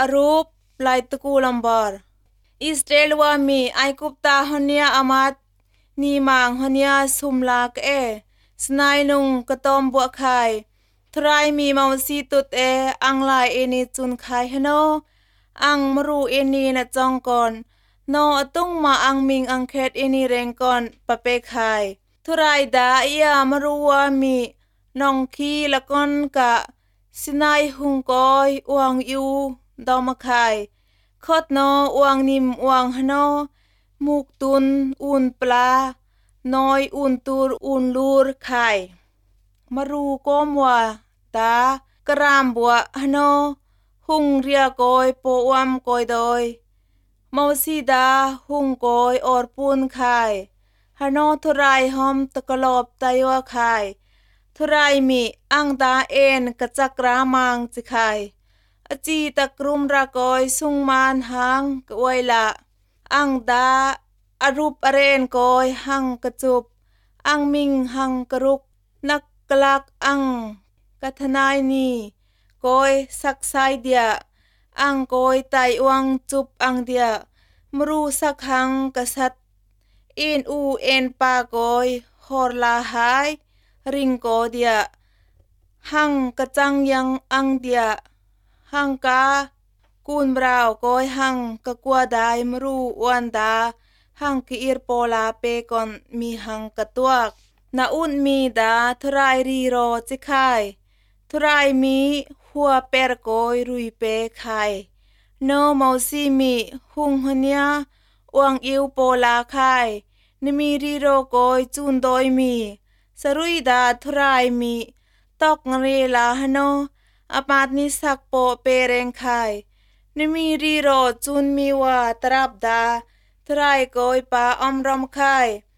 รูปลายตะกูลัมบาร์อิสราเอลว่ามีไอกุปตาฮเนียอามัดนีมังฮเนียสุมลากสไนนุงกะตอมบัวไข่ทรายมีมาวซีตุดอังลายนีจุนไข่ฮโนอังมรูนีนะจองก่อนนอตุงมาอังมิงอังเคดนีเรงก่อนปะเปไข่ทรายดาอียามรูว่ามีนองคีละก่อนกะสไนหุงกอยอวงยูดอมะไข่คดนออวงนิมอวงฮโนมุกตุนอุนปลาน้อยอุนตูรอุนลูรไข่มารูก้มว่าตากรามบัวฮโนหุงเรียกอยโปวมกอยดอยมาวซีดาหุงกอยออรปูนไข่ฮโนทุไรหอมตะกลอบไตวะไข่ทุไรมีอังตากะจักรามังจิไข่อจีตะกรุมรากอยสุงมานหังกะไวละอังดาอรูปอเรนกอยหังกระจุบอังมิงหังกระรุกนักกลักอังกัทนายนีกอยสักไซเดียอังกอยไตวังจุบอังเดียมรูสักหังกษัตอินอูเอ็นปากอยฮอร์ลาหายริงโกเดียหังกระจังยังอังเดียหังกากูนบราวกอยหังกะกัวดายมรูวันดาหังกีอิรโปลาเปกอนมีหังกะตัวกนาอุนมีดาทรายรีโรจิไข่ทรายมีหัวเปรกอยรุยเปไข่โนมาวซีมีหุงฮเนียอวงอิวโปลาไข่นมีรีโรกอยจุนโดยมีสรุยดาทรายมีตอกเรลาฮโนอามาดนิสักโปเปเรงไข่นมีรีโรจุนมีว่าตรับดาทรายกอยปาอมรมไข่